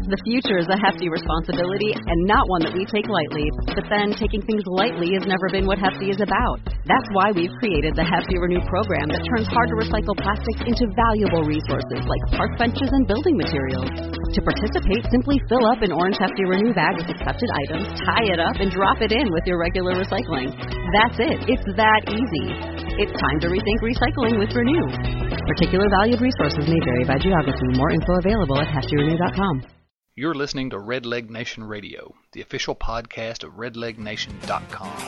The future is a hefty responsibility and not one that we take lightly. But then taking things lightly has never been what Hefty is about. That's why we've created the Hefty Renew program that turns hard-to-recycle plastics into valuable resources like park benches and building materials. To participate, simply fill up an orange Hefty Renew bag with accepted items, tie it up, and drop it in with your regular recycling. That's it. It's that easy. It's time to rethink recycling with Renew. Particular valued resources may vary by geography. More info available at heftyrenew.com. You're listening to Red Leg Nation Radio, the official podcast of redlegnation.com.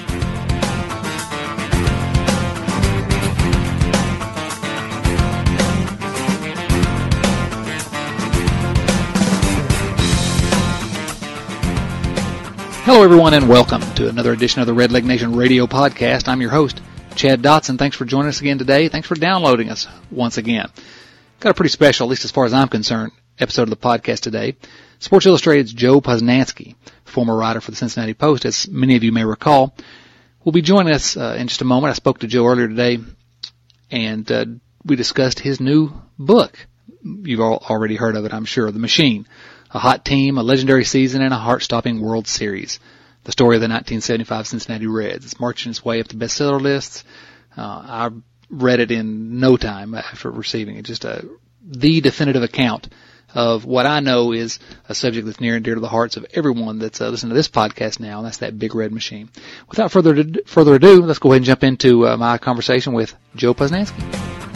Hello, everyone, and welcome to another edition of the Red Leg Nation Radio podcast. I'm your host, Chad Dotson. Thanks for joining us again today. Thanks for downloading us once again. Got a pretty special, at least as far as I'm concerned, episode of the podcast today. Sports Illustrated's Joe Posnanski, former writer for the Cincinnati Post, as many of you may recall, will be joining us in just a moment. I spoke to Joe earlier today, and we discussed his new book. You've all already heard of it, I'm sure, The Machine. A hot team, a legendary season, and a heart-stopping World Series. The story of the 1975 Cincinnati Reds. It's marching its way up the bestseller lists. I read it in no time after receiving it. Just the definitive account of what I know is a subject that's near and dear to the hearts of everyone that's listening to this podcast now, and that's that Big Red Machine. Without further ado, let's go ahead and jump into my conversation with Joe Posnanski.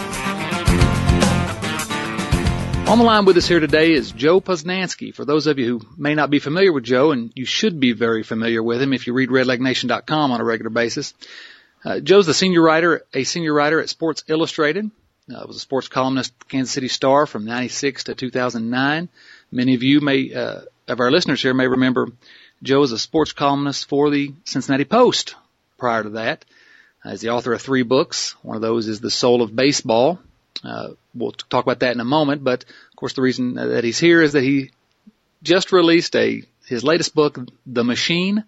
On the line with us here today is Joe Posnanski. For those of you who may not be familiar with Joe, and you should be very familiar with him if you read redlegnation.com on a regular basis, Joe's a senior writer at Sports Illustrated. Was a sports columnist at the Kansas City Star from 96 to 2009. Many of you of our listeners here may remember Joe as a sports columnist for the Cincinnati Post prior to that. He's the author of 3 books. One of those is The Soul of Baseball. We'll talk about that in a moment, but of course the reason that he's here is that he just released his latest book, The Machine,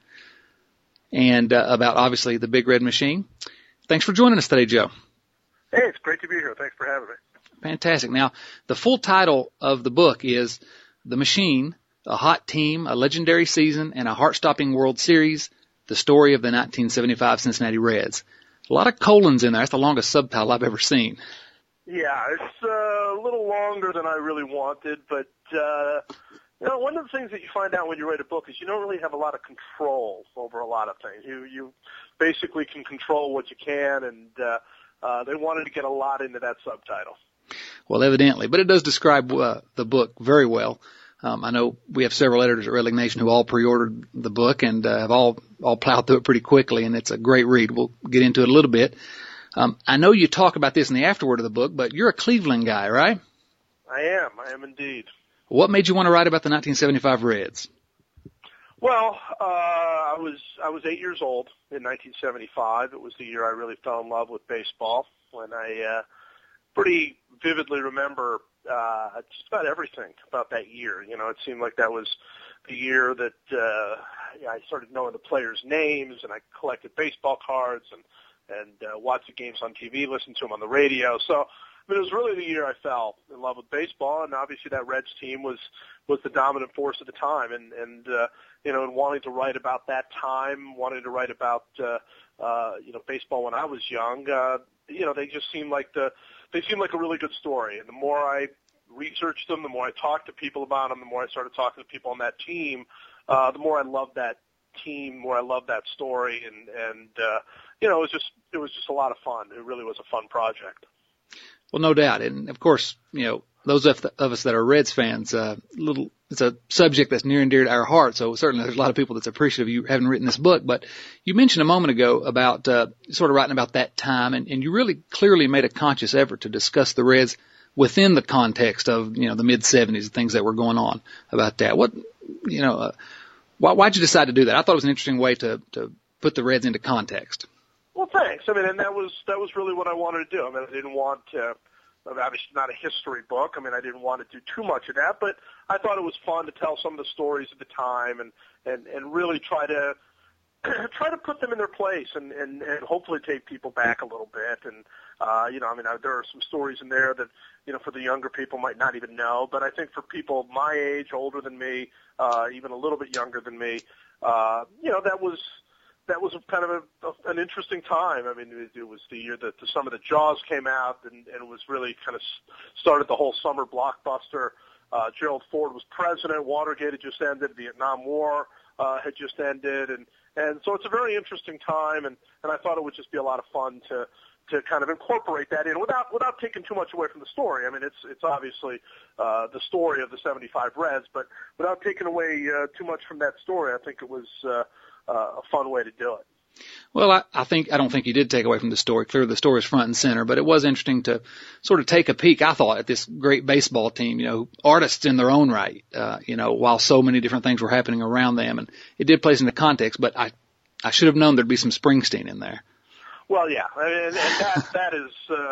and about obviously the Big Red Machine. Thanks for joining us today, Joe. Hey, it's great to be here. Thanks for having me. Fantastic. Now, the full title of the book is The Machine, a hot team, a legendary season, and a heart-stopping World Series, the story of the 1975 Cincinnati Reds. A lot of colons in there. That's the longest subtitle I've ever seen. Yeah, it's a little longer than I really wanted, but one of the things that you find out when you write a book is you don't really have a lot of control over a lot of things. You basically can control what you can, and they wanted to get a lot into that subtitle. Well, evidently, but it does describe the book very well. I know we have several editors at Red Leg Nation who all pre-ordered the book and have all plowed through it pretty quickly, and it's a great read. We'll get into it a little bit. I know you talk about this in the afterword of the book, but you're a Cleveland guy, right? I am indeed. What made you want to write about the 1975 Reds? Well, I was 8 years old in 1975. It was the year I really fell in love with baseball, when I pretty vividly remember just about everything about that year. You know, it seemed like that was the year that I started knowing the players' names, and I collected baseball cards and watched the games on TV, listened to them on the radio. So, I mean, it was really the year I fell in love with baseball, and obviously that Reds team was the dominant force at the time. And wanting to write about that time, wanting to write about baseball when I was young, they just seemed like a really good story. And the more I researched them, the more I talked to people about them, the more I started talking to people on that team, the more I loved that team, more I loved that story, and it was just a lot of fun. It really was a fun project. Well, no doubt. And of course, those of us that are Reds fans, it's a subject that's near and dear to our heart. So certainly there's a lot of people that's appreciative of you having written this book. But you mentioned a moment ago about sort of writing about that time, and you really clearly made a conscious effort to discuss the Reds within the context of, the mid-'70s, the things that were going on about that. Why'd you decide to do that? I thought it was an interesting way to put the Reds into context. Well, thanks. I mean, and that was really what I wanted to do. I mean, I didn't want to, obviously not a history book. I mean, I didn't want to do too much of that, but I thought it was fun to tell some of the stories of the time and really try to try to put them in their place and hopefully take people back a little bit. And, there are some stories in there that, for the younger people might not even know. But I think for people my age, older than me, even a little bit younger than me, that was kind of an interesting time. I mean, it was the year that some of the Jaws came out, and it was really kind of started the whole summer blockbuster. Gerald Ford was president. Watergate had just ended. Vietnam War had just ended, and so it's a very interesting time. And I thought it would just be a lot of fun to kind of incorporate that in without taking too much away from the story. I mean, it's obviously the story of the '75 Reds, but without taking away too much from that story, I think it was a fun way to do it. Well, I don't think you did take away from the story. Clearly the story is front and center, but it was interesting to sort of take a peek, I thought, at this great baseball team, artists in their own right, while so many different things were happening around them. And it did place into context, but I should have known there'd be some Springsteen in there. Well, yeah, and that is,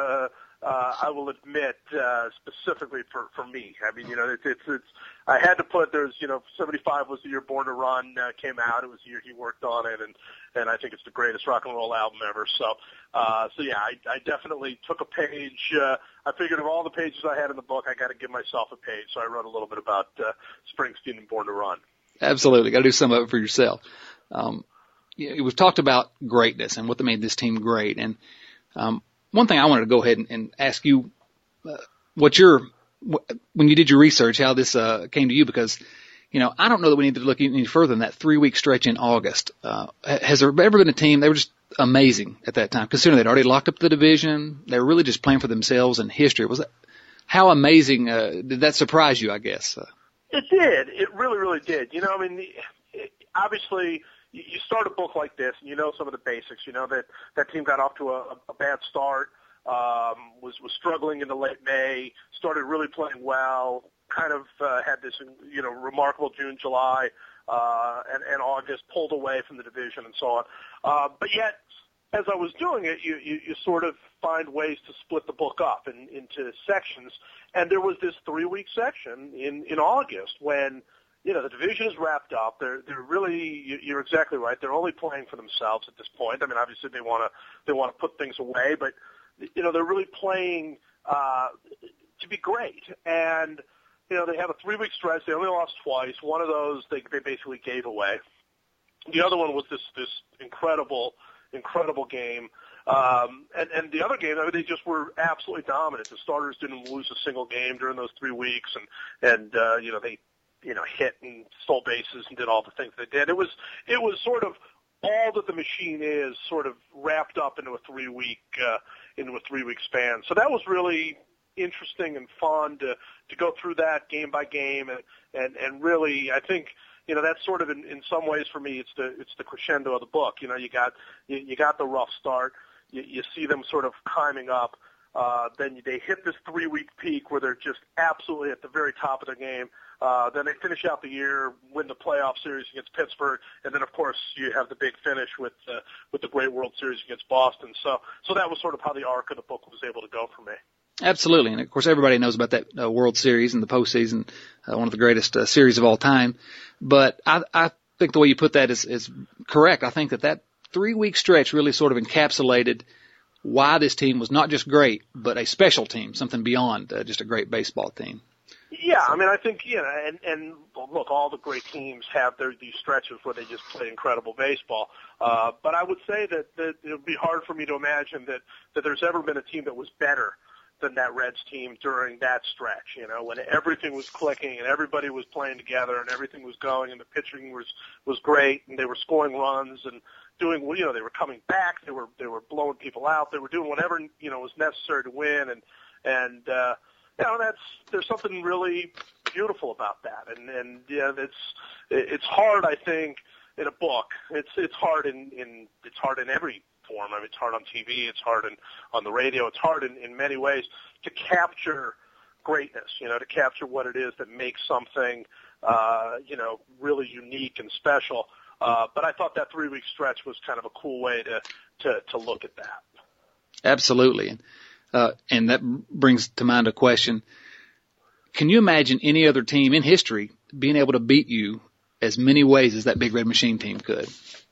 I will admit, specifically for me. I mean, it's I had to put, 75 was the year Born to Run came out. It was the year he worked on it, and I think it's the greatest rock and roll album ever. So yeah, I definitely took a page. I figured of all the pages I had in the book, I got to give myself a page. So I wrote a little bit about Springsteen and Born to Run. Absolutely, got to do some of it for yourself. We've talked about greatness and what made this team great, and one thing I wanted to go ahead and ask you, when you did your research, how this came to you, because, I don't know that we need to look any further than that 3-week stretch in August. Has there ever been a team, they were just amazing at that time, considering they'd already locked up the division, they were really just playing for themselves and history. How amazing, did that surprise you, I guess? It did. It really, really did. Obviously, you start a book like this, and some of the basics. That team got off to a bad start, was struggling into late May, started really playing well, kind of had this remarkable June, July, and August, pulled away from the division and so on. But yet, as I was doing it, you sort of find ways to split the book up into sections, and there was this 3-week section in August when the division is wrapped up. They're really, you're exactly right. They're only playing for themselves at this point. I mean, obviously they want to put things away, but they're really playing to be great. And they have a 3-week stretch. They only lost twice. One of those they basically gave away. The other one was this incredible game. And the other game, I mean, they just were absolutely dominant. The starters didn't lose a single game during those 3 weeks, and they hit and stole bases and did all the things they did. It was sort of all that the machine is sort of wrapped up into a 3-week span. So that was really interesting and fun to go through that game by game, and really, I think, that's sort of in some ways for me, it's the crescendo of the book. You got the rough start. You see them sort of climbing up. Then they hit this 3-week peak where they're just absolutely at the very top of their game. Then they finish out the year, win the playoff series against Pittsburgh, and then of course you have the big finish with the great World Series against Boston. So that was sort of how the arc of the book was able to go for me. Absolutely, and of course everybody knows about that World Series and the postseason, one of the greatest series of all time. But I think the way you put that is correct. I think that 3-week stretch really sort of encapsulated why this team was not just great, but a special team, something beyond just a great baseball team. Yeah, I mean, I think, and look, all the great teams have these stretches where they just play incredible baseball. But I would say that it would be hard for me to imagine that there's ever been a team that was better than that Reds team during that stretch, when everything was clicking and everybody was playing together and everything was going and the pitching was great and they were scoring runs and doing, they were coming back, they were blowing people out, they were doing whatever, was necessary to win, and there's something really beautiful about that, and it's hard, I think, in a book. It's hard it's hard in every form. I mean, it's hard on TV, it's hard on the radio, it's hard in many ways to capture greatness, to capture what it is that makes something, really unique and special. But I thought that 3-week stretch was kind of a cool way to look at that. Absolutely. And that brings to mind a question. Can you imagine any other team in history being able to beat you as many ways as that Big Red Machine team could?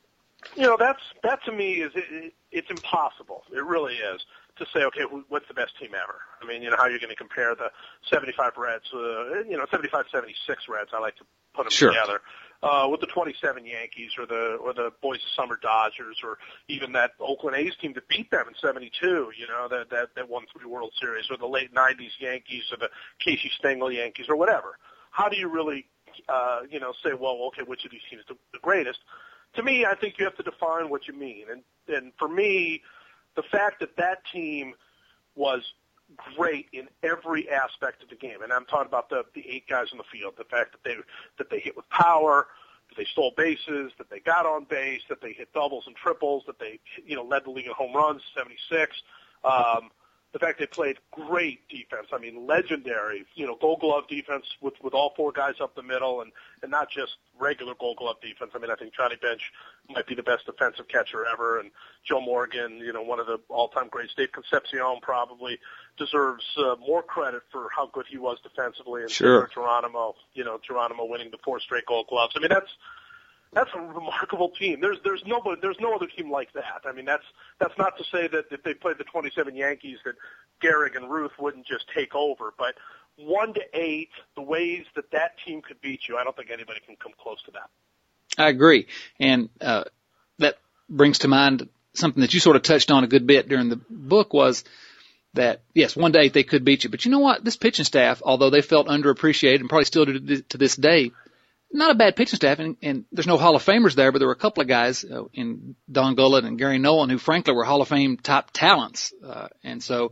That to me it's impossible. It really is to say, okay, what's the best team ever? I mean, how you're going to compare the 75 Reds, 75-76 Reds, I like to put them together, with the 27 Yankees or the Boys of Summer Dodgers, or even that Oakland A's team that beat them in 72, that won 3 World Series, or the late 90s Yankees, or the Casey Stengel Yankees, or whatever. How do you really, say, well, okay, which of these teams is the greatest? To me, I think you have to define what you mean. And for me, the fact that team was great in every aspect of the game, and I'm talking about the 8 guys on the field, the fact that they hit with power, that they stole bases, that they got on base, that they hit doubles and triples, that they led the league in home runs, 76. The fact they played great defense, I mean, legendary, Gold Glove defense with all 4 guys up the middle, and not just regular Gold Glove defense. I mean, I think Johnny Bench might be the best defensive catcher ever, and Joe Morgan, one of the all-time greats. Dave Concepcion probably deserves more credit for how good he was defensively, and sure. Geronimo winning the 4 straight Gold Gloves. I mean, that's a remarkable team. There's no other team like that. I mean, that's not to say that if they played the 27 Yankees that Gehrig and Ruth wouldn't just take over, but 1 to 8, the ways that team could beat you, I don't think anybody can come close to that. I agree. And that brings to mind something that you sort of touched on a good bit during the book, was that, yes, 1 to 8 they could beat you. But you know what? This pitching staff, although they felt underappreciated and probably still do to this day, not a bad pitching staff, and there's no Hall of Famers there, but there were a couple of guys in Don Gullett and Gary Nolan who, frankly, were Hall of Fame top talents. And so,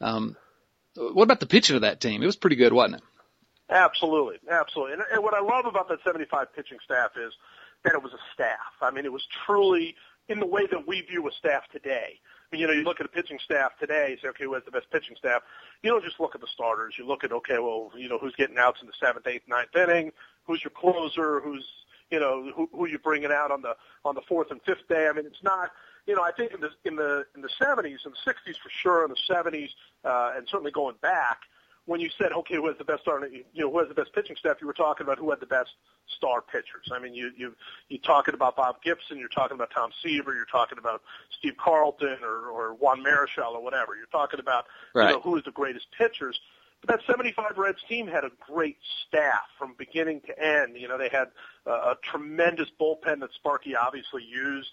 what about the pitching of that team? It was pretty good, wasn't it? Absolutely. And what I love about that 75 pitching staff is that it was a staff. I mean, it was truly in the way that we view a staff today. I mean, you look at a pitching staff today and say, okay, who has the best pitching staff? You don't just look at the starters. You look at, okay, well, who's getting outs in the 7th, 8th, 9th inning? Who's your closer? Who's, who you bringing out on the 4th and 5th day? I mean, it's not, I think in the 70s, in the 60s for sure, in the 70s, and certainly going back, when you said, okay, who has the best starter, who has the best pitching staff, you were talking about who had the best star pitchers. I mean, you're talking about Bob Gibson, you're talking about Tom Seaver, you're talking about Steve Carlton or Juan Marichal or whatever. You're talking about, who is the greatest pitchers. But that 75 Reds team had a great staff from beginning to end. They had a tremendous bullpen that Sparky obviously used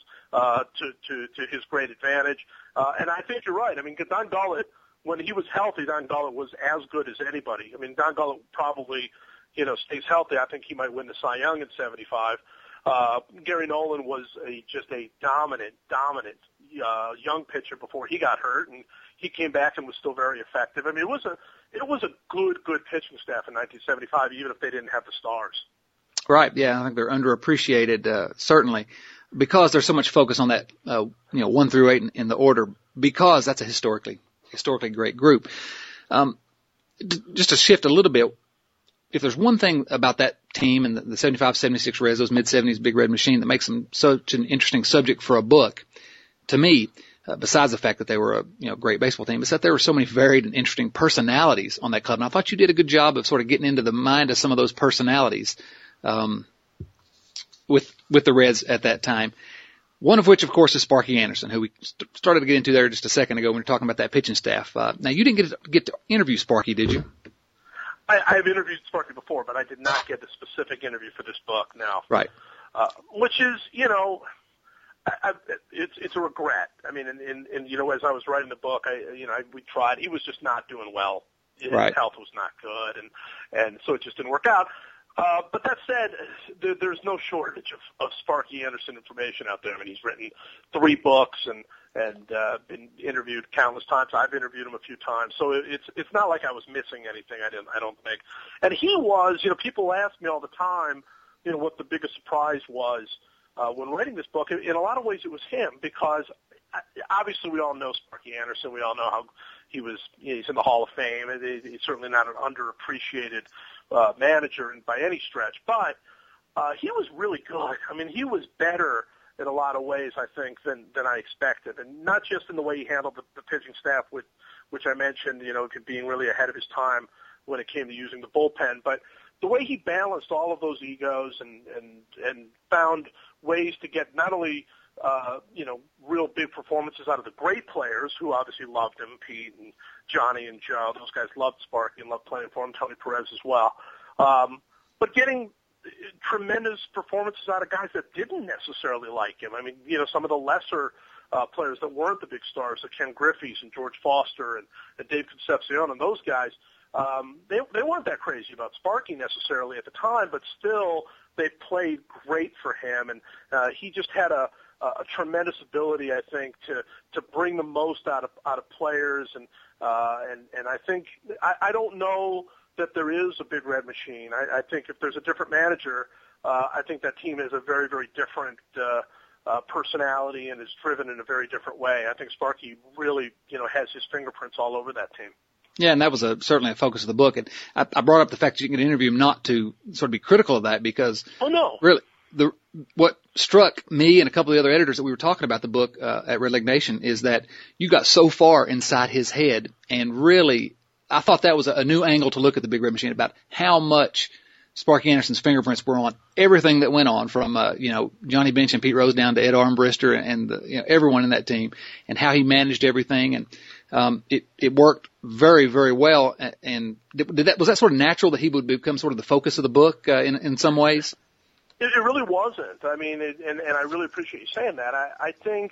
to his great advantage. And I think you're right. I mean, Don Gullett, when he was healthy, Don Gullett was as good as anybody. I mean, Don Gullett probably, stays healthy. I think he might win the Cy Young in 75. Gary Nolan was just a dominant young pitcher before he got hurt, and he came back and was still very effective. I mean, it was a good pitching staff in 1975, even if they didn't have the stars. Right. Yeah, I think they're underappreciated, certainly, because there's so much focus on that, 1 through 8 in the order, because that's a historically great group. Just to shift a little bit, if there's one thing about that team and the 75-76 Reds, those mid-70s Big Red Machine, that makes them such an interesting subject for a book, to me, besides the fact that they were a great baseball team, is that there were so many varied and interesting personalities on that club. And I thought you did a good job of sort of getting into the mind of some of those personalities with the Reds at that time. One of which, of course, is Sparky Anderson, who we started to get into there just a second ago when we were talking about that pitching staff. Now, you didn't get to interview Sparky, did you? I've interviewed Sparky before, but I did not get a specific interview for this book now. Right. Which is, it's a regret. I mean, and as I was writing the book, we tried. He was just not doing well. His health was not good, and so it just didn't work out. But that said, there's no shortage of Sparky Anderson information out there. I mean, he's written 3 books and been interviewed countless times. I've interviewed him a few times, so it's not like I was missing anything. I don't think. And he was, people ask me all the time, what the biggest surprise was when writing this book. In a lot of ways, it was him, because obviously we all know Sparky Anderson. We all know how he was. He's in the Hall of Fame. He's certainly not an underappreciated manager by any stretch, but he was really good. I mean, he was better in a lot of ways, I think, than I expected, and not just in the way he handled the pitching staff, which I mentioned, being really ahead of his time when it came to using the bullpen, but the way he balanced all of those egos and found ways to get not only real big performances out of the great players who obviously loved him, Pete and Johnny and Joe. Those guys loved Sparky and loved playing for him, Tony Perez as well. But getting tremendous performances out of guys that didn't necessarily like him. I mean, some of the lesser players that weren't the big stars, like Ken Griffey's and George Foster and Dave Concepcion and those guys, they weren't that crazy about Sparky necessarily at the time, but still they played great for him, and he just had a tremendous ability, I think, to bring the most out of players, and I think I don't know that there is a Big Red Machine. I think if there's a different manager, I think that team is a very, very different personality and is driven in a very different way. I think Sparky really, has his fingerprints all over that team. Yeah, and that was certainly a focus of the book. And I brought up the fact that you can interview him not to sort of be critical of that because really what struck me and a couple of the other editors that we were talking about the book at Red Leg Nation is that you got so far inside his head, and really I thought that was a new angle to look at the Big Red Machine about how much Sparky Anderson's fingerprints were on everything that went on from, Johnny Bench and Pete Rose down to Ed Armbrister and everyone in that team, and how he managed everything. And, it worked very, very well. And was that sort of natural that he would become sort of the focus of the book, in some ways? It really wasn't. I mean, and I really appreciate you saying that. I think,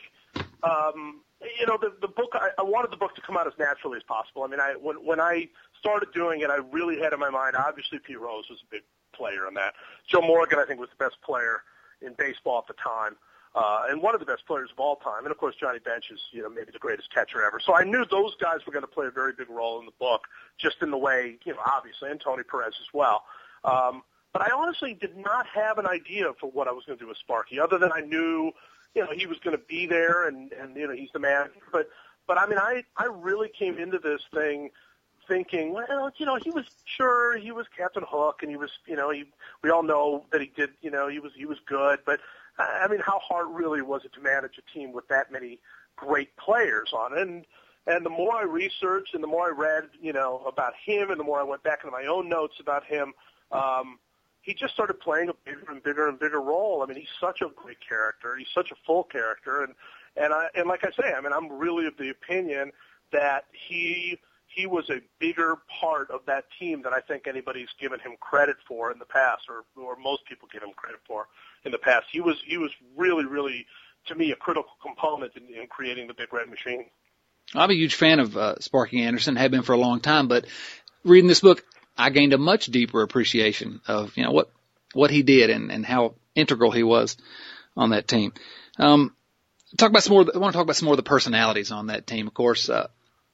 the book, I wanted the book to come out as naturally as possible. I mean, when I started doing it, I really had in my mind, obviously Pete Rose was a big player in that. Joe Morgan, I think, was the best player in baseball at the time, and one of the best players of all time. And, of course, Johnny Bench is, maybe the greatest catcher ever. So I knew those guys were going to play a very big role in the book, just in the way, obviously, and Tony Perez as well. But I honestly did not have an idea for what I was going to do with Sparky, other than I knew, he was going to be there and he's the man. But I mean, I really came into this thing thinking, well, he was Captain Hook, and he was, we all know that he did, he was good. But I mean, how hard really was it to manage a team with that many great players on it? And the more I researched and the more I read, about him, and the more I went back into my own notes about him, he just started playing a bigger and bigger and bigger role. I mean, he's such a great character. He's such a full character. And like I say, I mean, I'm really of the opinion that he was a bigger part of that team than I think anybody's given him credit for in the past, or most people give him credit for in the past. He was really, really, to me, a critical component in creating the Big Red Machine. I'm a huge fan of Sparky Anderson, have been for a long time, but reading this book, I gained a much deeper appreciation of, what he did and how integral he was on that team. I want to talk about some more of the personalities on that team. Of course, I'll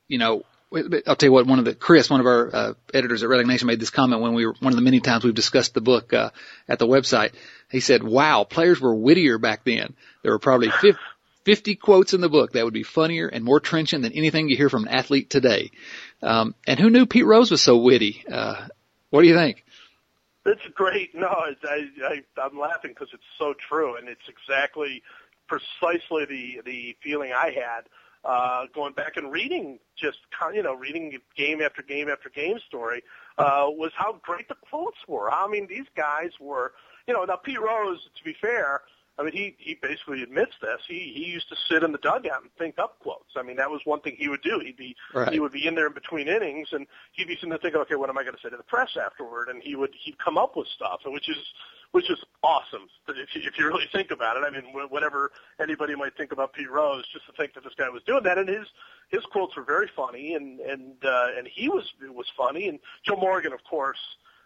tell you what, Chris, one of our editors at Red Leg Nation, made this comment when one of the many times we've discussed the book at the website. He said, wow, players were wittier back then. There were probably 50 quotes in the book that would be funnier and more trenchant than anything you hear from an athlete today. And who knew Pete Rose was so witty? What do you think? It's great. No, I'm laughing because it's so true, and it's precisely the feeling I had going back and reading reading game after game after game story was how great the quotes were. I mean, these guys were, now Pete Rose, to be fair, I mean, he basically admits this. He used to sit in the dugout and think up quotes. I mean, that was one thing he would do. He would be in there in between innings, and he'd be sitting there thinking, okay, what am I going to say to the press afterward? And he'd come up with stuff, which is awesome if you really think about it. I mean, whatever anybody might think about Pete Rose, just to think that this guy was doing that, and his quotes were very funny, and he was funny. And Joe Morgan, of course,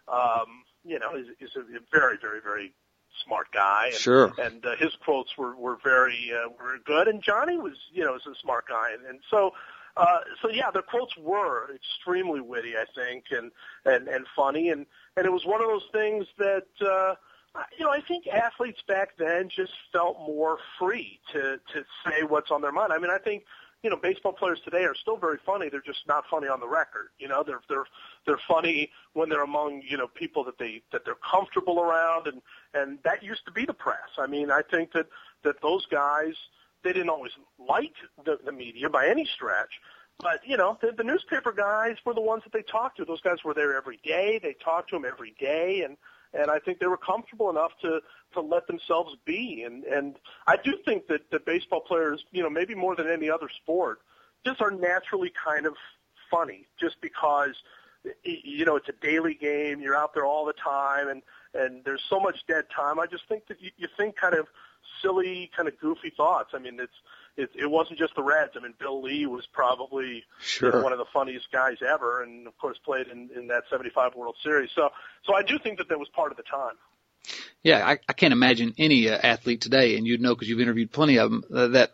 is a very, very, very smart guy, and, sure. And his quotes were very were good, and Johnny was is a smart guy, and so yeah, the quotes were extremely witty, I think, and funny, and it was one of those things that I think athletes back then just felt more free to say what's on their mind. I mean, I think baseball players today are still very funny. They're just not funny on the record. They're funny when they're among, people that they're comfortable around, and that used to be the press. I mean, I think that those guys, they didn't always like the media by any stretch, But, the newspaper guys were the ones that they talked to. Those guys were there every day. They talked to them every day, and I think they were comfortable enough to let themselves be. And I do think that baseball players, maybe more than any other sport, just are naturally kind of funny just because, it's a daily game. You're out there all the time, and there's so much dead time. I just think that you think kind of silly, kind of goofy thoughts. I mean, it wasn't just the Reds. I mean, Bill Lee was probably one of the funniest guys ever, and of course played in that '75 World Series. So I do think that was part of the time. Yeah, I can't imagine any athlete today, and you'd know because you've interviewed plenty of them that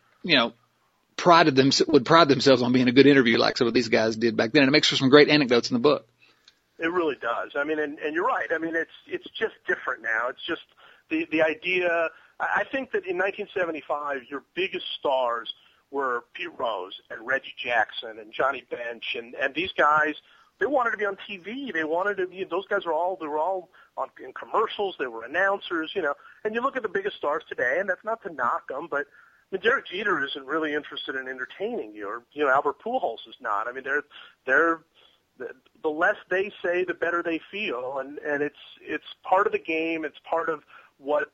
would pride themselves on being a good interview like some of these guys did back then. And it makes for some great anecdotes in the book. It really does. I mean, and you're right. I mean, it's just different now. It's just the idea. I think that in 1975, your biggest stars were Pete Rose and Reggie Jackson and Johnny Bench and these guys. They wanted to be on TV. They wanted to be. Those guys were all in commercials. They were announcers, And you look at the biggest stars today, and that's not to knock them, but I mean, Derek Jeter isn't really interested in entertaining you, or Albert Pujols is not. I mean, they're the less they say, the better they feel, and it's part of the game. It's part of what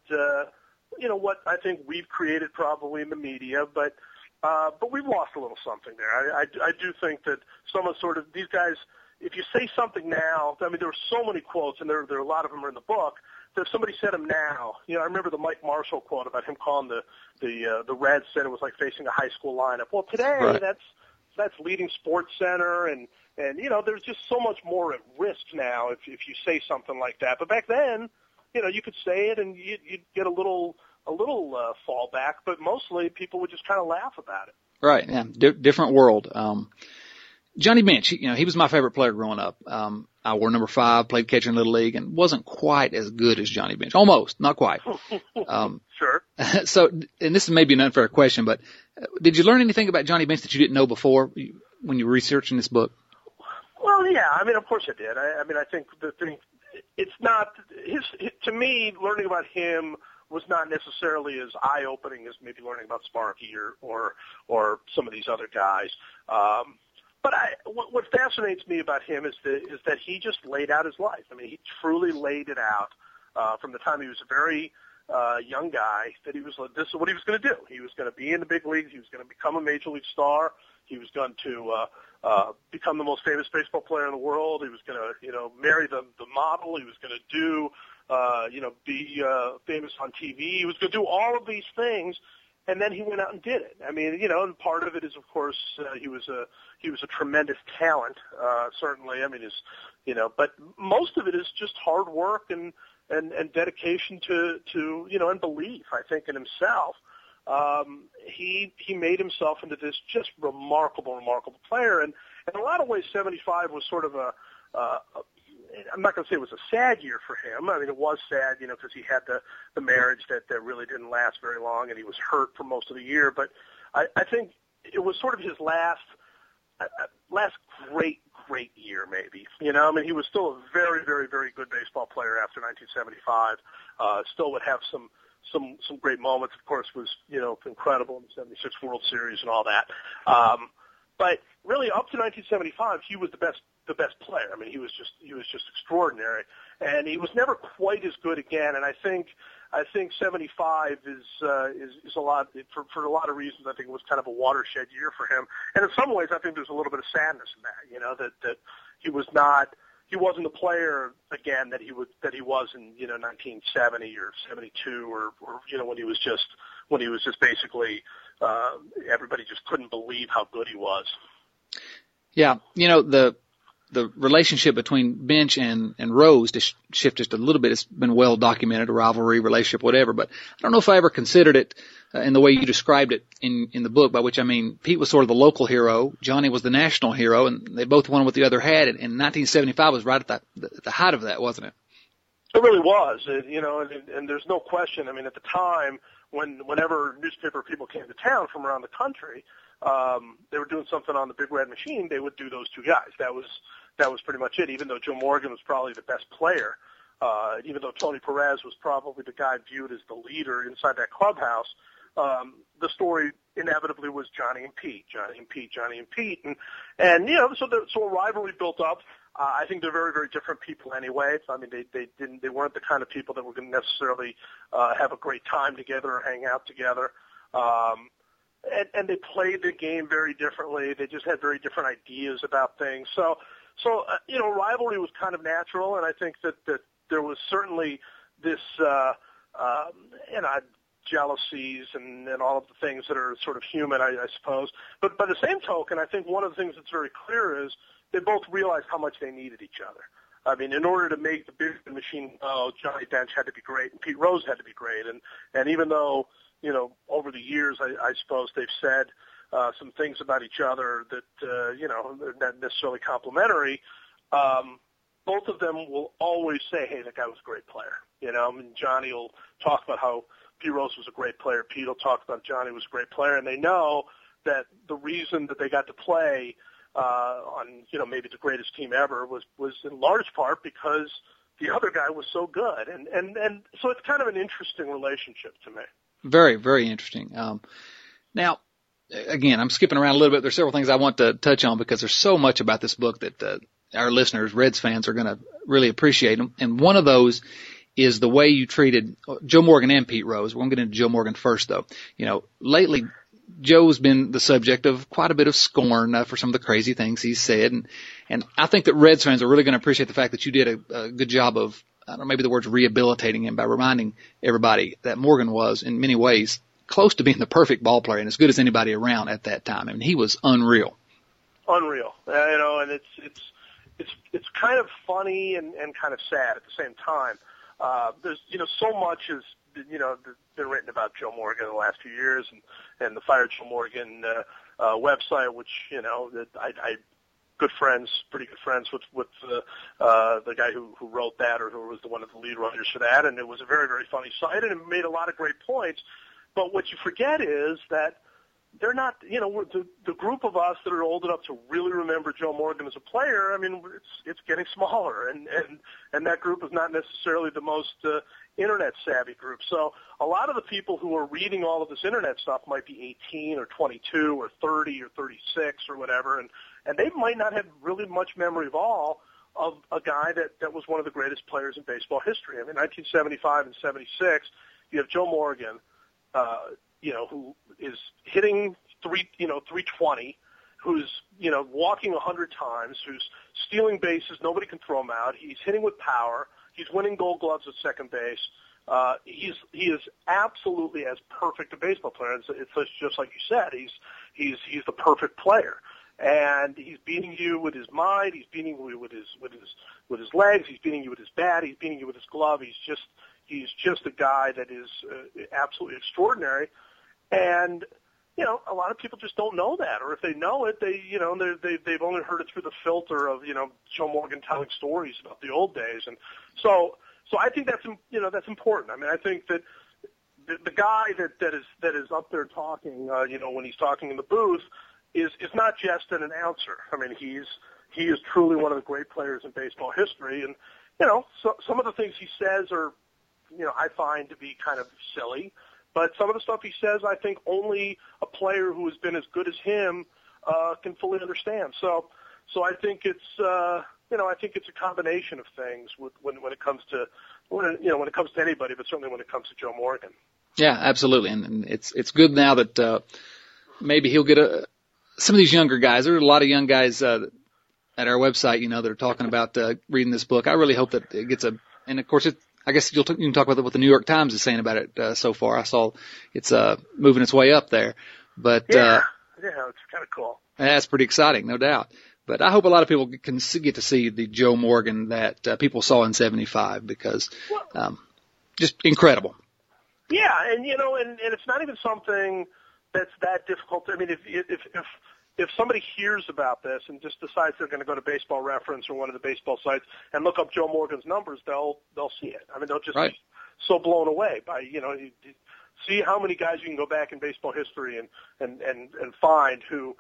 what I think we've created probably in the media, but we've lost a little something there. I do think that some of these guys, if you say something now, I mean, there were so many quotes, and there are a lot of them are in the book. If somebody said them now, I remember the Mike Marshall quote about him calling the Reds, said it was like facing a high school lineup. Well, today right. that's leading Sports Center, and there's just so much more at risk now if you say something like that. But back then, you could say it and you'd get a little fallback, but mostly people would just kind of laugh about it. Right. Yeah. Different world. Johnny Bench, he was my favorite player growing up. I wore number 5, played catcher in Little League, and wasn't quite as good as Johnny Bench. Almost, not quite. Sure. So, and this may be an unfair question, but did you learn anything about Johnny Bench that you didn't know before when you were researching this book? Well, yeah. I mean, of course I did. I mean, I think the thing, it's not to me, learning about him was not necessarily as eye-opening as maybe learning about Sparky or some of these other guys. But what fascinates me about him is that he just laid out his life. I mean, he truly laid it out from the time he was a very young guy that he was like, this is what he was going to do. He was going to be in the big leagues. He was going to become a major league star. He was going to become the most famous baseball player in the world. He was going to, marry the model. He was going to do, be famous on TV. He was going to do all of these things. And then he went out and did it. I mean, and part of it is, of course, he was a tremendous talent, certainly. I mean, but most of it is just hard work and dedication to and belief, I think, in himself. He made himself into this just remarkable player. And in a lot of ways, 75 was sort of I'm not going to say it was a sad year for him. I mean, it was sad, because he had the marriage that really didn't last very long, and he was hurt for most of the year. But I think it was sort of his last great year, maybe. I mean, he was still a very, very, very good baseball player after 1975. Still would have some great moments. Of course, was incredible in the '76 World Series and all that. But really, up to 1975, he was the best player. I mean, he was just extraordinary, and he was never quite as good again. And I think 75 is a lot for a lot of reasons. I think it was kind of a watershed year for him, and in some ways, I think there's a little bit of sadness in that. That he wasn't the player again that he was in 1970 or 72 or when he was just basically everybody just couldn't believe how good he was. Yeah, the relationship between Bench and Rose to shift just a little bit. It's been well documented, a rivalry, relationship, whatever. But I don't know if I ever considered it in the way you described it in the book, by which I mean Pete was sort of the local hero, Johnny was the national hero, and they both won what the other had. And 1975 was right at the height of that, wasn't it? It really was, and there's no question. I mean, at the time, whenever newspaper people came to town from around the country, they were doing something on the Big Red Machine, they would do those two guys. That was pretty much it. Even though Joe Morgan was probably the best player, even though Tony Perez was probably the guy viewed as the leader inside that clubhouse, the story inevitably was Johnny and Pete, and so a rivalry built up. I think they're very, very different people anyway. I mean, they weren't the kind of people that were going to necessarily have a great time together or hang out together. And they played the game very differently. They just had very different ideas about things. So rivalry was kind of natural, and I think that there was certainly this, jealousies and all of the things that are sort of human, I suppose. But by the same token, I think one of the things that's very clear is they both realized how much they needed each other. I mean, in order to make the big machine go, Johnny Bench had to be great and Pete Rose had to be great. And even though, over the years, I suppose they've said some things about each other that, they're not necessarily complimentary, both of them will always say, hey, that guy was a great player. Johnny will talk about how Pete Rose was a great player. Pete will talk about Johnny was a great player. And they know that the reason that they got to play on, maybe the greatest team ever was in large part because the other guy was so good. And so it's kind of an interesting relationship to me. Very, very interesting. Now, again, I'm skipping around a little bit. There's several things I want to touch on because there's so much about this book that our listeners, Reds fans, are going to really appreciate them. And one of those is the way you treated Joe Morgan and Pete Rose. We're going to get into Joe Morgan first, though. Lately, Joe's been the subject of quite a bit of scorn for some of the crazy things he's said. And I think that Reds fans are really going to appreciate the fact that you did a good job of, I don't know, maybe the word's rehabilitating him by reminding everybody that Morgan was, in many ways, close to being the perfect ball player and as good as anybody around at that time. I mean, he was unreal. Unreal. And it's kind of funny and kind of sad at the same time. There's, so much has, been written about Joe Morgan in the last few years and the Fire Joe Morgan, website, which, that I pretty good friends with the guy who wrote that or who was one of the lead writers for that. And it was a very, very funny site and it made a lot of great points. But what you forget is that they're not, the group of us that are old enough to really remember Joe Morgan as a player. I mean, it's getting smaller, and that group is not necessarily the most internet savvy group. So a lot of the people who are reading all of this internet stuff might be 18 or 22 or 30 or 36 or whatever, and they might not have really much memory at all of a guy that was one of the greatest players in baseball history. I mean, 1975 and 76, you have Joe Morgan. Who is hitting 320, who's, walking 100 times, who's stealing bases, nobody can throw him out. He's hitting with power. He's winning Gold Gloves at second base. He is absolutely as perfect a baseball player. It's just like you said. He's the perfect player, and he's beating you with his mind. He's beating you with his legs. He's beating you with his bat. He's beating you with his glove. He's just a guy that is absolutely extraordinary. And, a lot of people just don't know that. Or if they know it, they've only heard it through the filter of, Joe Morgan telling stories about the old days. And so I think that's important. I mean, I think that the guy that is up there talking, when he's talking in the booth is not just an announcer. I mean, he is truly one of the great players in baseball history. And, so some of the things he says are, I find to be kind of silly, but some of the stuff he says, I think only a player who has been as good as him can fully understand. So I think it's a combination of things when it comes to anybody, but certainly when it comes to Joe Morgan. Yeah, absolutely, and it's good now that maybe he'll get some of these younger guys. There are a lot of young guys at our website, that are talking about reading this book. I really hope that it gets and of course I guess you can talk about what the New York Times is saying about it so far. I saw it's moving its way up there, but yeah, it's kind of cool. That's pretty exciting, no doubt. But I hope a lot of people can get to see the Joe Morgan that people saw in '75 because just incredible. Yeah, and and it's not even something that's that difficult. I mean, if somebody hears about this and just decides they're going to go to Baseball Reference or one of the baseball sites and look up Joe Morgan's numbers, they'll see it. I mean, they'll just be so blown away by, you see how many guys you can go back in baseball history and find who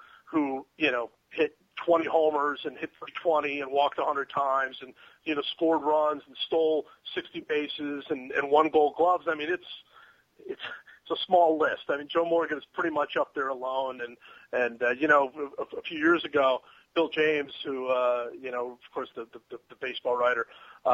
hit 20 homers and hit 320 and walked 100 times and, scored runs and stole 60 bases and won Gold Gloves. I mean, it's a small list. I mean, Joe Morgan is pretty much up there alone. And you know, a few years ago, Bill James, who you know, of course, the baseball writer,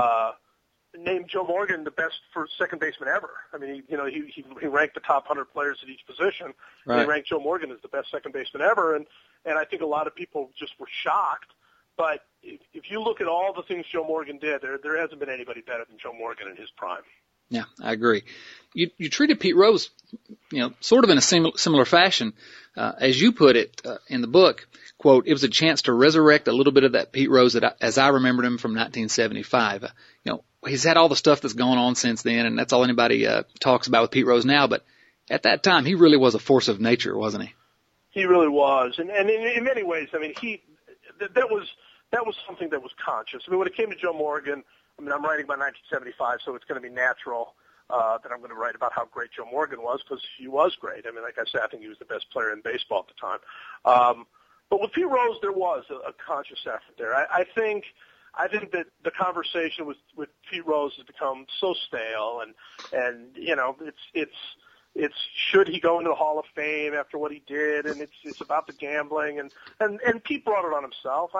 named Joe Morgan the best second baseman ever. I mean, he ranked the top 100 players at each position. Right. And he ranked Joe Morgan as the best second baseman ever. And I think a lot of people just were shocked. But if you look at all the things Joe Morgan did, there hasn't been anybody better than Joe Morgan in his prime. Yeah, I agree. You treated Pete Rose, sort of in a similar fashion, as you put it in the book. Quote, it was a chance to resurrect a little bit of that Pete Rose as I remembered him from 1975. He's had all the stuff that's gone on since then, and that's all anybody talks about with Pete Rose now. But at that time, he really was a force of nature, wasn't he? He really was, and in many ways, I mean, that was something that was conscious. I mean, when it came to Joe Morgan, I mean, I'm writing about 1975, so it's going to be natural that I'm going to write about how great Joe Morgan was, because he was great. I mean, like I said, I think he was the best player in baseball at the time. But with Pete Rose, there was a conscious effort there. I think that the conversation with Pete Rose has become so stale, and it's should he go into the Hall of Fame after what he did, and it's about the gambling, and Pete brought it on himself.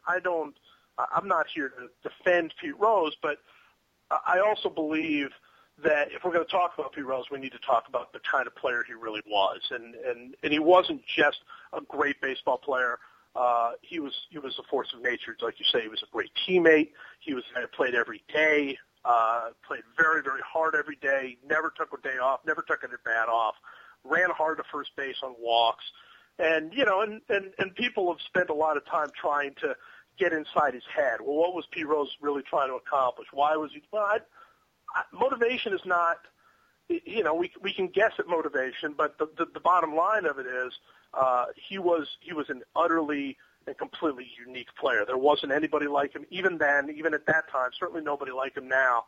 I'm not here to defend Pete Rose, but I also believe that if we're going to talk about Pete Rose, we need to talk about the kind of player he really was, and he wasn't just a great baseball player. He was a force of nature, like you say. He was a great teammate. He was a guy who played every day, played very, very hard every day. Never took a day off. Never took a bat off. Ran hard to first base on walks, and people have spent a lot of time trying to get inside his head. Well, what was Pete Rose really trying to accomplish? Why was he? Well, motivation is not, we can guess at motivation, but the bottom line of it is he was an utterly and completely unique player. There wasn't anybody like him even then, even at that time. Certainly nobody like him now.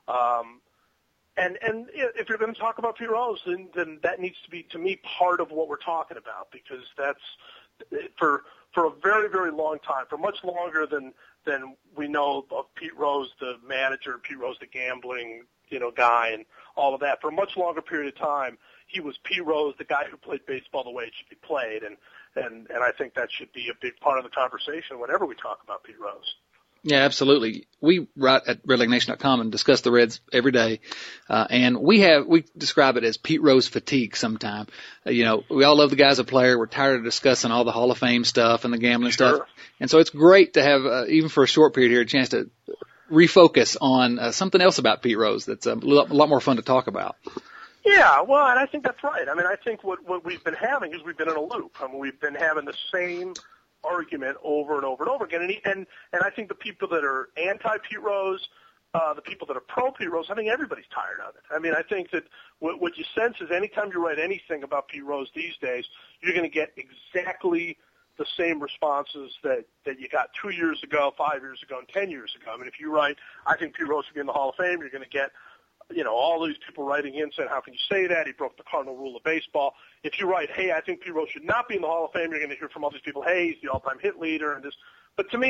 And if you're going to talk about Pete Rose, then that needs to be, to me, part of what we're talking about, because that's for a very, very long time, for much longer than we know of Pete Rose, the manager, Pete Rose, the gambling, guy, and all of that. For a much longer period of time, he was Pete Rose, the guy who played baseball the way it should be played, and I think that should be a big part of the conversation whenever we talk about Pete Rose. Yeah, absolutely. We write at RedLegNation.com and discuss the Reds every day, and we describe it as Pete Rose fatigue sometime. We all love the guy as a player. We're tired of discussing all the Hall of Fame stuff and the gambling stuff, and so it's great to have, even for a short period here, a chance to refocus on something else about Pete Rose that's a lot more fun to talk about. Yeah, well, and I think that's right. I mean, I think what we've been having is we've been in a loop. I mean, we've been having the same argument over and over and over again. And I think the people that are anti-Pete Rose, the people that are pro-Pete Rose, I think everybody's tired of it. I mean, I think that what you sense is anytime you write anything about Pete Rose these days, you're going to get exactly the same responses that you got 2 years ago, 5 years ago, and 10 years ago. I mean, if you write, I think Pete Rose should be in the Hall of Fame, you're going to get all these people writing in saying, how can you say that? He broke the cardinal rule of baseball. If you write, hey, I think Pete Rose should not be in the Hall of Fame, you're going to hear from all these people, hey, he's the all-time hit leader and this. But to me,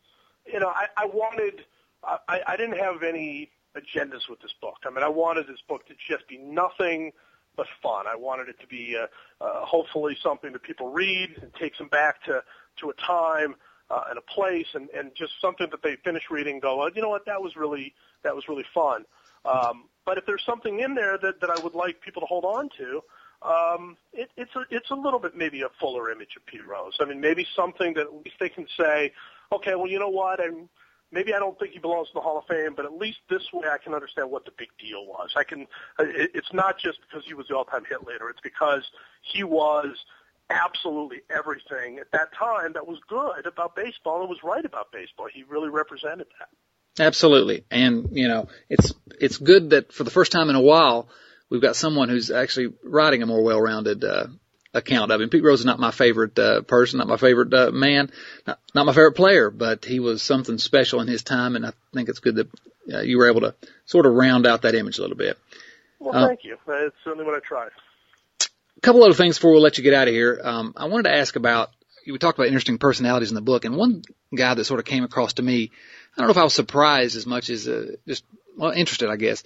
I didn't have any agendas with this book. I mean, I wanted this book to just be nothing but fun. I wanted it to be hopefully something that people read and takes them back to a time and a place, and just something that they finish reading and go, you know what, that was really fun. But if there's something in there that I would like people to hold on to, it's a little bit maybe a fuller image of Pete Rose. I mean, maybe something that at least they can say, okay, well, you know what, maybe I don't think he belongs to the Hall of Fame, but at least this way I can understand what the big deal was. It's not just because he was the all-time hit leader. It's because he was absolutely everything at that time that was good about baseball and was right about baseball. He really represented that. Absolutely. And, it's good that for the first time in a while, we've got someone who's actually writing a more well-rounded account of him. Pete Rose is not my favorite person, not my favorite man, not my favorite player, but he was something special in his time, and I think it's good that you were able to sort of round out that image a little bit. Well, thank you. That's certainly what I tried. A couple other things before we'll let you get out of here. I wanted to ask about, we talked about interesting personalities in the book, and one guy that sort of came across to me, I don't know if I was surprised as much as interested, I guess,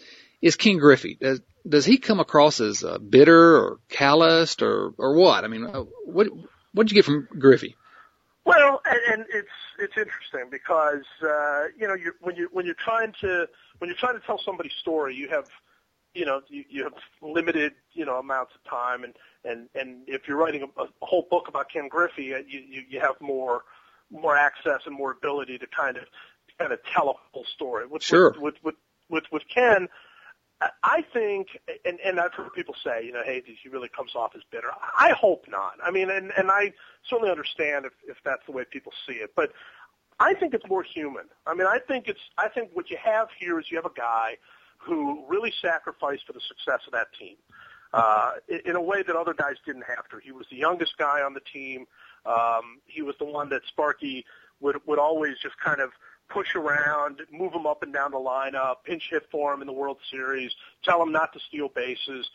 is Ken Griffey. Does he come across as bitter or calloused or what? I mean, what did you get from Griffey? Well, and it's interesting because when you're trying to tell somebody's story, you have limited amounts of time, and if you're writing a whole book about Ken Griffey, you have more access and more ability to kind of tell a full story. Sure. With Ken, I think, and I've heard people say, hey, he really comes off as bitter. I hope not. I mean, and I certainly understand if that's the way people see it, but I think it's more human. I mean, I think what you have here is you have a guy who really sacrificed for the success of that team in a way that other guys didn't have to. He was the youngest guy on the team. He was the one that Sparky would always just kind of push around, move him up and down the lineup, pinch hit for him in the World Series, tell him not to steal bases.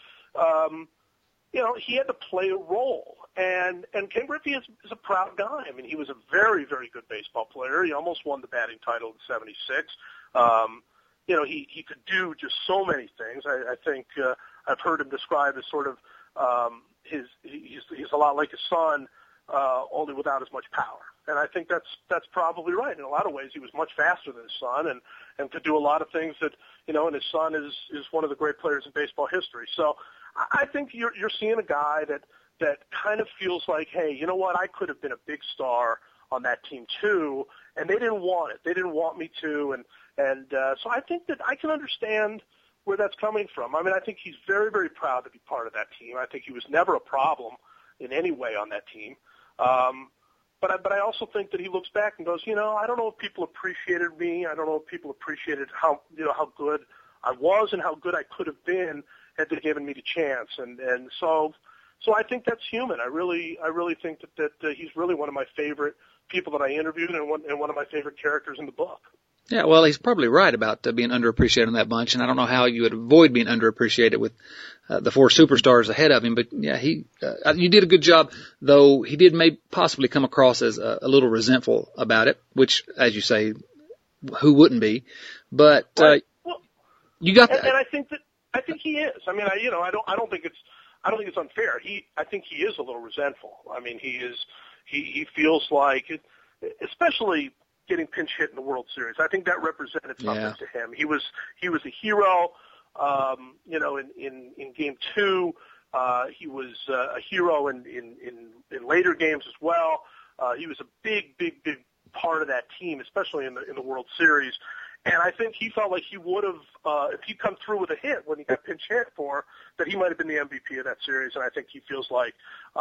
He had to play a role. And Ken Griffey is a proud guy. I mean, he was a very, very good baseball player. He almost won the batting title in '76. He could do just so many things. I think I've heard him described as sort of he's a lot like his son, only without as much power. And I think that's probably right. In a lot of ways, he was much faster than his son and could do a lot of things that, and his son is one of the great players in baseball history. So I think you're seeing a guy that kind of feels like, hey, you know what, I could have been a big star on that team too, and they didn't want it. They didn't want me to, and so I think that I can understand where that's coming from. I mean, I think he's very, very proud to be part of that team. I think he was never a problem in any way on that team. But I also think that he looks back and goes, I don't know if people appreciated me. I don't know if people appreciated how good I was and how good I could have been had they given me the chance. And so I think that's human. I really think that he's really one of my favorite people that I interviewed and one of my favorite characters in the book. Yeah, well, he's probably right about being underappreciated in that bunch, and I don't know how you would avoid being underappreciated with the four superstars ahead of him. But yeah, you did a good job, though he did possibly come across as a little resentful about it, which, as you say, who wouldn't be? But you got that. And I think he is. I mean, I don't think it's unfair. I think he is a little resentful. I mean, he feels like it, especially getting pinch hit in the World Series. I think that represented something to him. He was a hero. In Game 2, he was a hero in later games as well. He was a big part of that team, especially in the World Series. And I think he felt like he would have, if he'd come through with a hit when he got pinch hit for, that he might have been the MVP of that series. And I think he feels like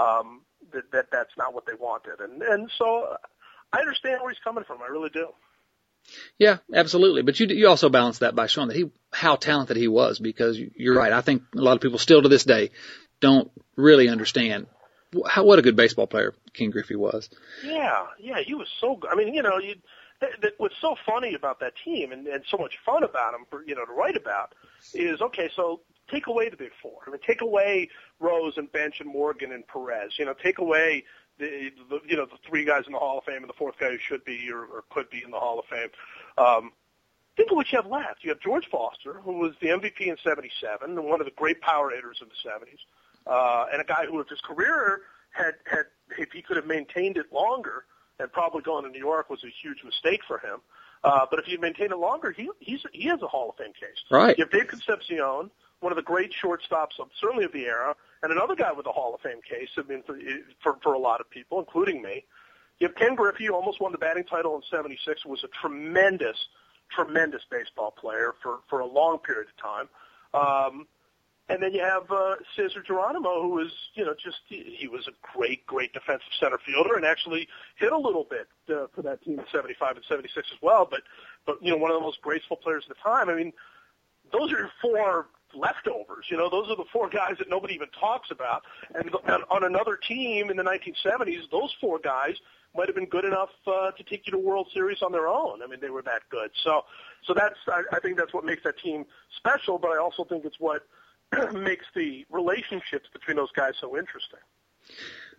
that's not what they wanted. And so I understand where he's coming from. I really do. Yeah, absolutely. But you also balance that by showing that how talented he was, because you're right. I think a lot of people still to this day don't really understand what a good baseball player Ken Griffey was. Yeah, he was so good. I mean, what's so funny about that team and so much fun about him, to write about is, okay, so take away the big four. I mean, take away Rose and Bench and Morgan and Perez. Take away the three guys in the Hall of Fame and the fourth guy who should be or could be in the Hall of Fame. Think of what you have left. You have George Foster, who was the MVP in '77 and one of the great power hitters of the '70s, and a guy who, if his career had if he could have maintained it longer, and probably going to New York was a huge mistake for him. But if he had maintained it longer, he has a Hall of Fame case. Right. You have Dave Concepcion, one of the great shortstops, certainly of the era, and another guy with a Hall of Fame case. I mean, for a lot of people, including me. You have Ken Griffey, who almost won the batting title in '76, was a tremendous baseball player for a long period of time. And then you have Cesar Geronimo, who was, he was a great defensive center fielder and actually hit a little bit for that team in '75 and '76 as well. But one of the most graceful players of the time. I mean, those are your four leftovers. Those are the four guys that nobody even talks about. And on another team in the 1970s, those four guys might have been good enough to take you to World Series on their own. I mean, they were that good. So I think that's what makes that team special. But I also think it's what makes the relationships between those guys so interesting.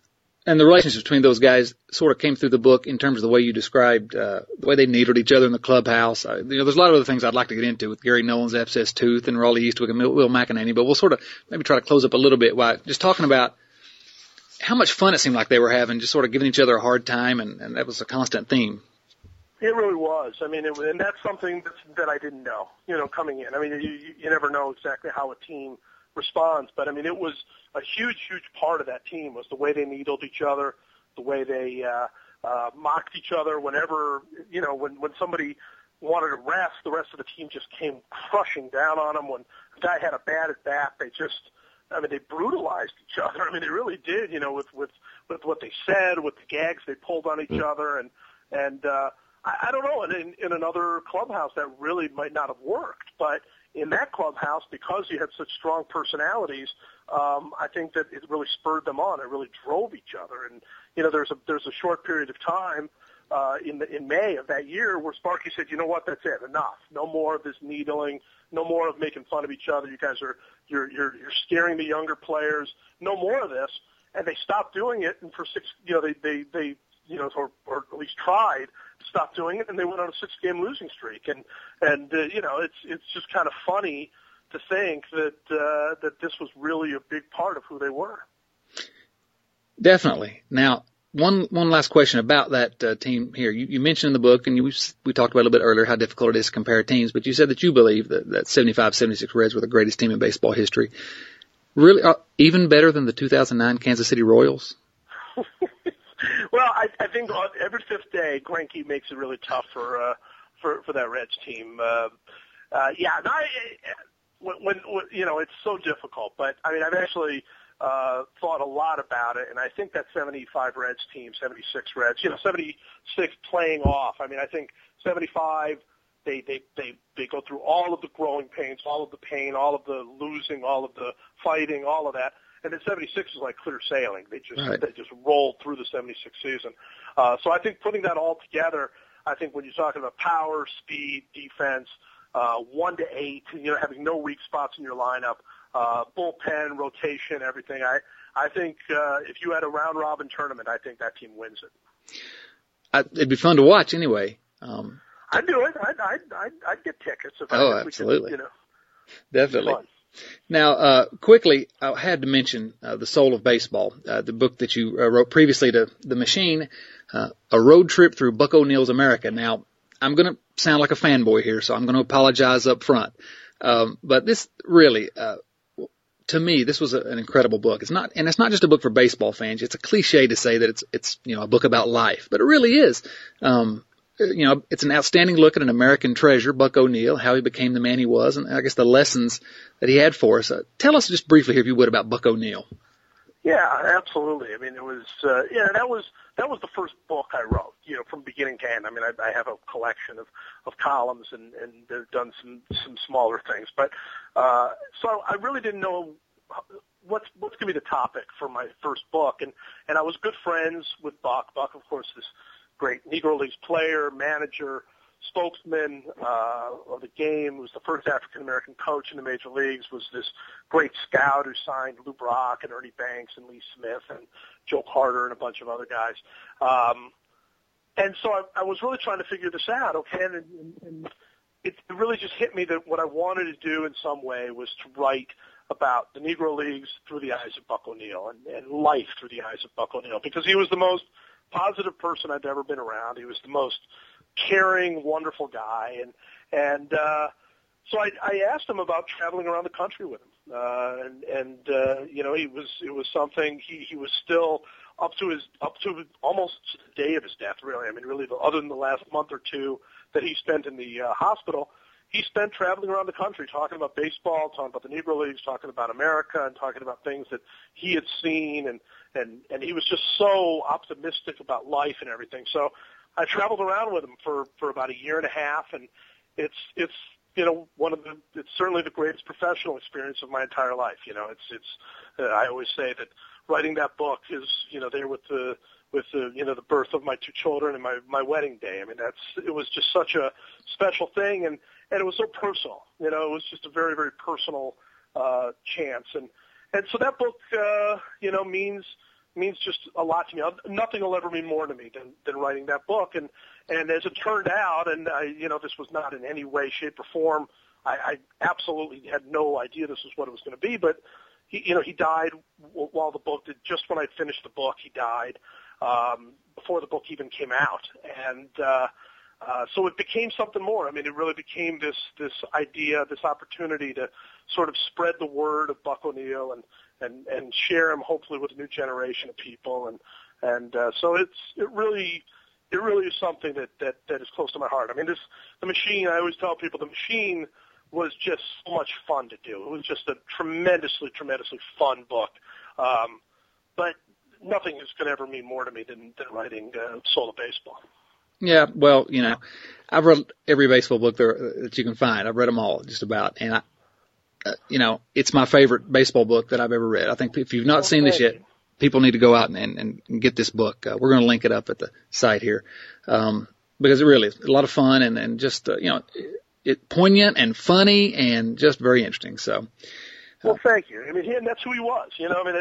And the relationship between those guys sort of came through the book in terms of the way you described the way they needled each other in the clubhouse. There's a lot of other things I'd like to get into with Gary Nolan's abscess tooth and Raleigh Eastwick and Will McEnany, but we'll sort of maybe try to close up a little bit by just talking about how much fun it seemed like they were having, just sort of giving each other a hard time, and that was a constant theme. It really was. I mean, and that's something that I didn't know, coming in. I mean, you never know exactly how a team responds, but I mean, it was a huge part of that team was the way they needled each other, the way they mocked each other whenever, when somebody wanted to rest, the rest of the team just came crushing down on them. When a guy had a bad at bat, they brutalized each other. I mean, they really did, with what they said, with the gags they pulled on each other, and I don't know, in another clubhouse that really might not have worked, but in that clubhouse, because you had such strong personalities, I think that it really spurred them on. It really drove each other. And, there's a short period of time in May of that year where Sparky said, you know what, that's it, enough. No more of this needling, no more of making fun of each other. You guys you're scaring the younger players. No more of this. And they stopped doing it, and for they or at least tried to stop doing it, and they went on a 6-game losing streak. And it's just kind of funny to think that this was really a big part of who they were. Definitely. Now, one last question about that team here. You mentioned in the book, and we talked about a little bit earlier how difficult it is to compare teams, but you said that you believe that 75-76 Reds were the greatest team in baseball history. Really, even better than the 2009 Kansas City Royals? Well, I think every fifth day, Greinke makes it really tough for that Reds team. It's so difficult. But I mean, I've actually thought a lot about it, and I think that 75 Reds team, 76 Reds, 76 playing off. I mean, I think 75 they go through all of the growing pains, all of the pain, all of the losing, all of the fighting, all of that. And then 76 is like clear sailing. They just rolled through the 76 season. So I think putting that all together, I think when you're talking about power, speed, defense, 1 to 8, having no weak spots in your lineup, bullpen, rotation, everything. I think if you had a round robin tournament, I think that team wins it. It'd be fun to watch anyway. I'd do it. I'd get tickets if absolutely. Definitely. Fun. Now, quickly, I had to mention The Soul of Baseball, the book that you wrote previously to The Machine, A Road Trip Through Buck O'Neill's America. Now, I'm going to sound like a fanboy here, so I'm going to apologize up front. But this really, to me, this was an incredible book. It's not just a book for baseball fans. It's a cliche to say that it's a book about life, but it really is. It's an outstanding look at an American treasure, Buck O'Neill, how he became the man he was, and I guess the lessons that he had for us. Tell us just briefly here, if you would, about Buck O'Neill. Yeah, absolutely. I mean, it was, that was the first book I wrote, from beginning to end. I mean, I have a collection of columns and they've done some smaller things, but, so I really didn't know what's going to be the topic for my first book. And I was good friends with Buck. Buck, of course, this great Negro Leagues player, manager, spokesman of the game, was the first African-American coach in the major leagues, was this great scout who signed Lou Brock and Ernie Banks and Lee Smith and Joe Carter and a bunch of other guys. And so I was really trying to figure this out, okay, and it really just hit me that what I wanted to do in some way was to write about the Negro Leagues through the eyes of Buck O'Neill and life through the eyes of Buck O'Neill, because he was the most positive person I've ever been around. He was the most caring, wonderful guy, and so I asked him about traveling around the country with him, it was something he was still up to almost the day of his death, really. I mean, really, other than the last month or two that he spent in the hospital, he spent traveling around the country talking about baseball, talking about the Negro Leagues, talking about America, and talking about things that he had seen, and he was just so optimistic about life and everything. So I traveled around with him for about a year and a half, and it's certainly the greatest professional experience of my entire life. I always say that writing that book is, there with the birth of my two children and my wedding day. I mean, it was just such a special thing, and it was so personal. It was just a very, very personal chance, and so that book, means means just a lot to me. Nothing will ever mean more to me than writing that book. And as it turned out, and this was not in any way, shape, or form. I absolutely had no idea this was what it was going to be. But he died while the book did. Just when I'd finished the book, he died before the book even came out. And so it became something more. I mean, it really became this idea, this opportunity to sort of spread the word of Buck O'Neil and share him hopefully with a new generation of people. And so it really is something that is close to my heart. I mean, the Machine, I always tell people, the Machine was just so much fun to do. It was just a tremendously, tremendously fun book. But nothing is going to ever mean more to me than writing Soul of Baseball. Yeah, well, I've read every baseball book that you can find. I've read them all, just about. And, it's my favorite baseball book that I've ever read. I think if you've not seen this yet, people need to go out and get this book. We're going to link it up at the site here because it really is a lot of fun and just, it poignant and funny and just very interesting. So, well, thank you. I mean, and that's who he was. I mean,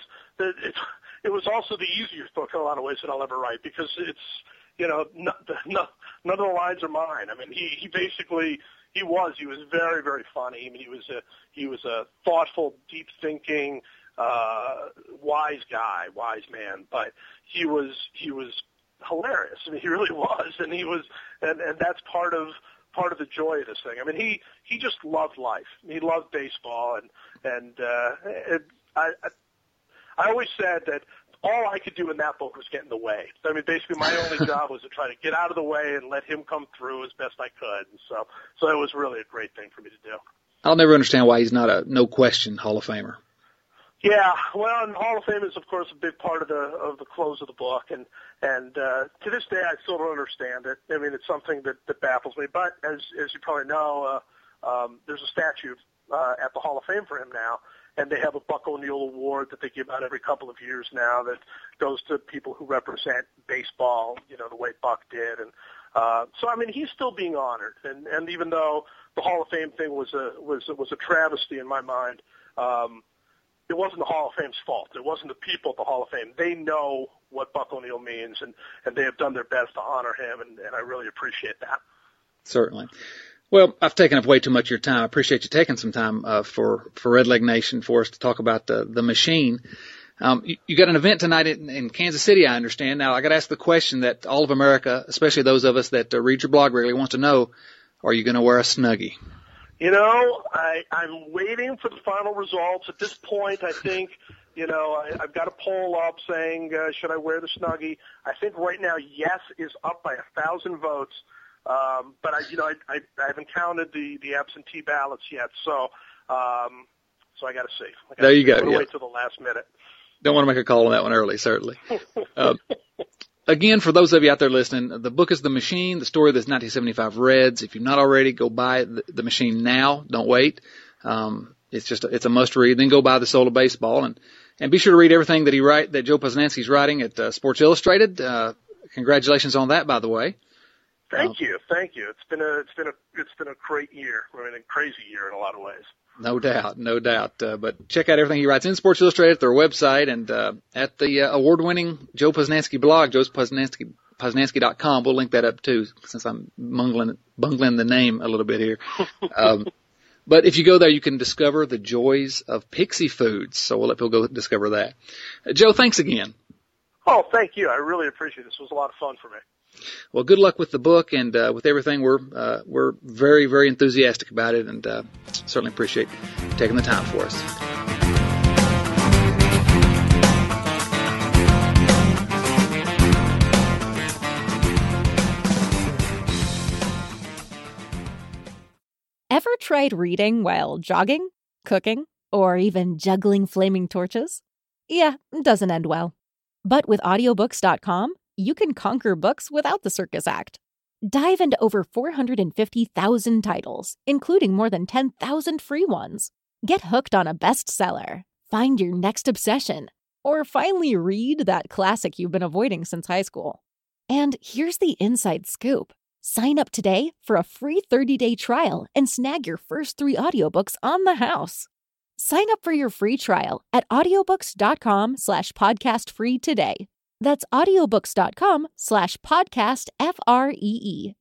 it was also the easiest book in a lot of ways that I'll ever write because it's, none of the lines are mine. I mean, he was very, very funny. I mean, he was a thoughtful, deep thinking, wise guy, wise man, but he was hilarious. I mean, he really was. And and that's part of the joy of this thing. I mean, he just loved life. He loved baseball and I always said that all I could do in that book was get in the way. I mean, basically my only job was to try to get out of the way and let him come through as best I could. And so it was really a great thing for me to do. I'll never understand why he's not a no question Hall of Famer. Yeah, well, and Hall of Fame is, of course, a big part of the close of the book, and to this day I still don't understand it. I mean, it's something that baffles me. But as you probably know, there's a statue at the Hall of Fame for him now, and they have a Buck O'Neil Award that they give out every couple of years now that goes to people who represent baseball, the way Buck did, and so I mean, he's still being honored, and even though the Hall of Fame thing was a travesty in my mind. It wasn't the Hall of Fame's fault. It wasn't the people at the Hall of Fame. They know what Buck O'Neil means, and they have done their best to honor him, and I really appreciate that. Certainly. Well, I've taken up way too much of your time. I appreciate you taking some time for Redleg Nation for us to talk about the Machine. You got an event tonight in Kansas City, I understand. Now, I got to ask the question that all of America, especially those of us that read your blog regularly, wants to know, are you going to wear a Snuggie? I'm waiting for the final results. At this point, I think, I've got a poll up saying, should I wear the Snuggie? I think right now, yes is up by 1,000 votes. But I haven't counted the absentee ballots yet. So I got to see. There you go. I'm going to wait till the last minute. Don't want to make a call on that one early, certainly. Again, for those of you out there listening, the book is The Machine, the story of the 1975 Reds. If you've not already, go buy The Machine now. Don't wait. It's a must read. Then go buy The Soul of Baseball and be sure to read everything that Joe Posnanski's writing at Sports Illustrated. Congratulations on that, by the way. Thank you. It's been a great year. I mean, a crazy year in a lot of ways. No doubt. But check out everything he writes in Sports Illustrated, their website, and at the award-winning Joe Posnanski blog, joeposnanski.com. We'll link that up too, since I'm bungling the name a little bit here. But if you go there, you can discover the joys of Pixie Foods. So we'll let people go discover that. Joe, thanks again. Oh, thank you. I really appreciate it. This was a lot of fun for me. Well, good luck with the book and with everything. We're very, very enthusiastic about it, and certainly appreciate you taking the time for us. Ever tried reading while jogging, cooking, or even juggling flaming torches? Yeah, it doesn't end well. But with audiobooks.com, you can conquer books without the circus act. Dive into over 450,000 titles, including more than 10,000 free ones. Get hooked on a bestseller, find your next obsession, or finally read that classic you've been avoiding since high school. And here's the inside scoop. Sign up today for a free 30-day trial and snag your first 3 audiobooks on the house. Sign up for your free trial at audiobooks.com/podcastfree today. That's audiobooks.com/podcastfree.